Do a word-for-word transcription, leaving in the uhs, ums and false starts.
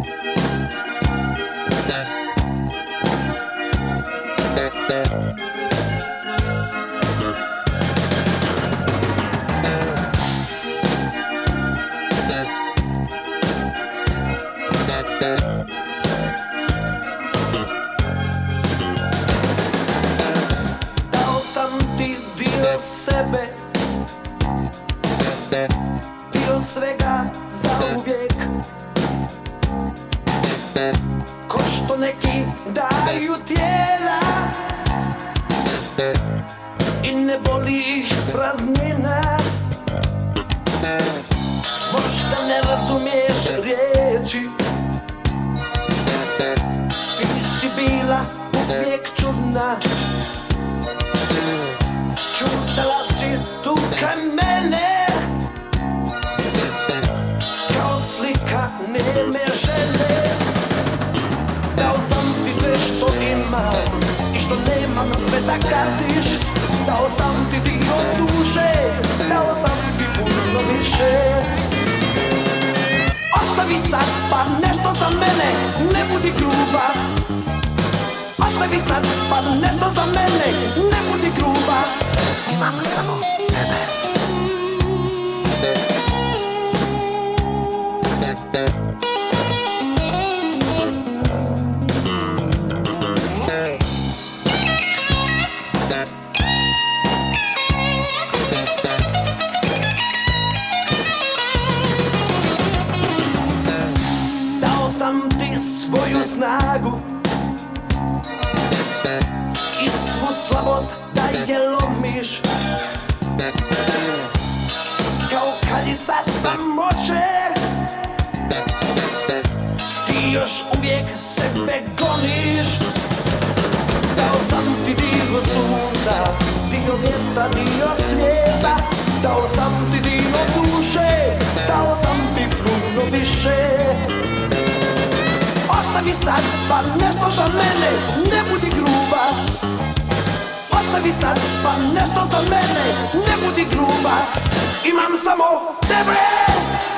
Dao sam ti dio sebe, dio svega zauvijek. Ko što neki daju tijela i ne boli ih praznina. Možda ne razumiješ riječi, ti si bila uvijek čudna. Čutala si tu kraj mene, kao slika neme žene. Dao sam ti sve što imam i što nemam, sve da gaziš. Dao sam ti dio duše, dao sam ti puno više. Ostavi sad pa nešto za mene, ne budi gruba. Ostavi sad pa nešto za mene, ne budi gruba. Imam samo tebe. Dao sam ti svoju snagu i svu slabost da je lomiš. Kao kaljica samoće, ti još uvijek sebe goniš. Dao sam ti dio sunca, dio vjetra, dio svijeta. Dao sam ti dio duše, dao sam ti puno više. Ostavi sad pa nešto za mene, ne budi gruba. Ostavi sad pa nešto za mene, ne budi gruba. Imam samo tebe.